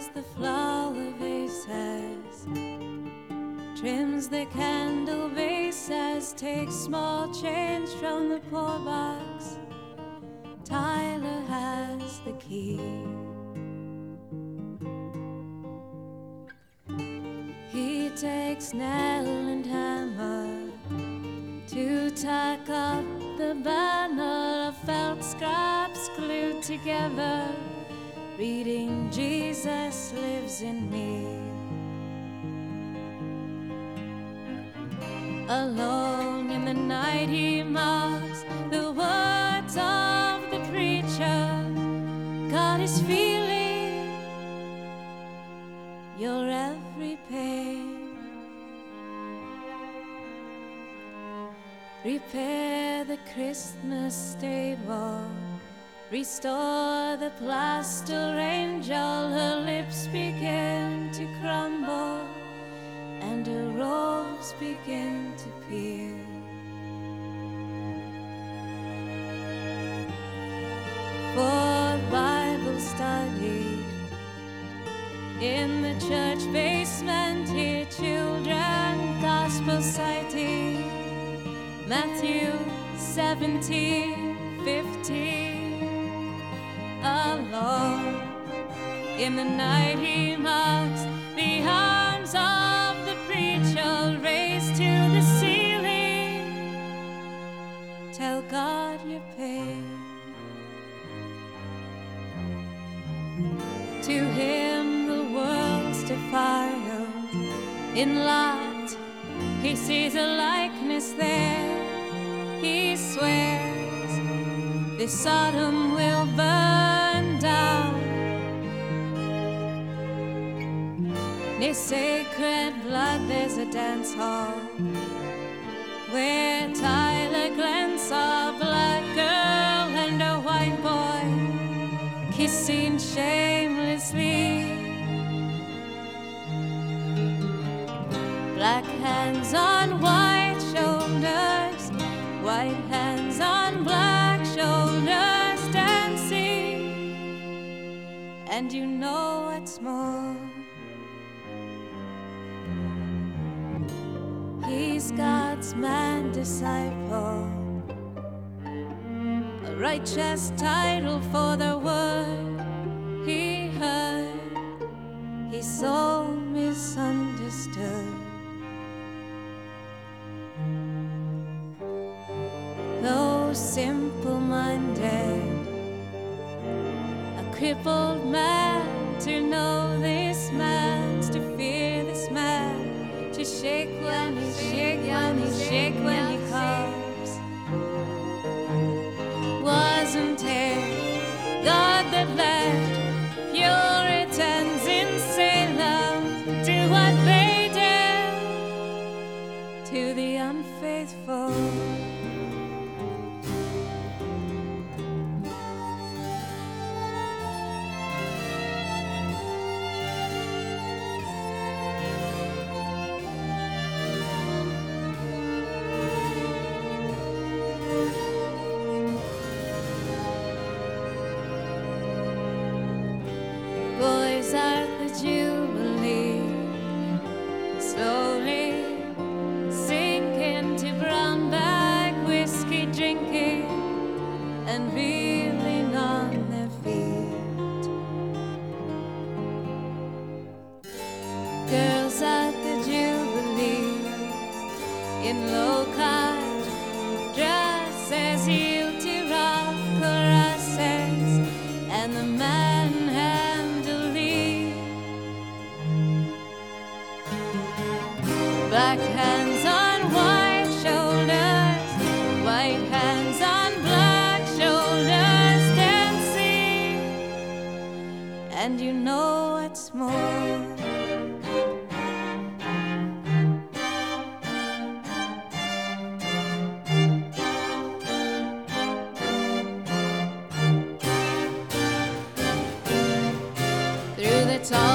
fills the flower vases, trims the candle bases, takes small change from the poor box. Tyler has the key. He takes nail and hammer to tack up the banner of felt scraps glued together, reading Jesus lives in me. Alone in the night he marks the words of the preacher. God is feeling your every pain. Repair the Christmas stable, restore the plaster angel. Her lips begin to crumble and her robes begin to peel. For Bible study in the church basement, hear children gospel citing Matthew 17:15. Alone in the night he marks the arms of the preacher raised to the ceiling. Tell God your pain. To him the world's defiled. In light he sees a likeness there. He swears this Sodom will burn down. Near sacred blood there's a dance hall where Tyler Glenn saw a black girl and a white boy kissing shamelessly. Black hands on white shoulders, white hands on black shoulders dancing. And you know what's more, he's God's man disciple, a righteous title for the word he heard. He's so misunderstood. Though simple-minded, a crippled man, to know this man's to fear this man, to shake when he shake when he comes. Wasn't it God that led Puritans in Salem do what they did to the unfaithful? Boys at the Jubilee slowly sink into brown bag whiskey drinking and reeling on their feet. Girls at the Jubilee in low-cut dresses yield to rough caresses, and the manhandling. Black hands on white shoulders, white hands on black shoulders dancing. And you know what's more, through the tall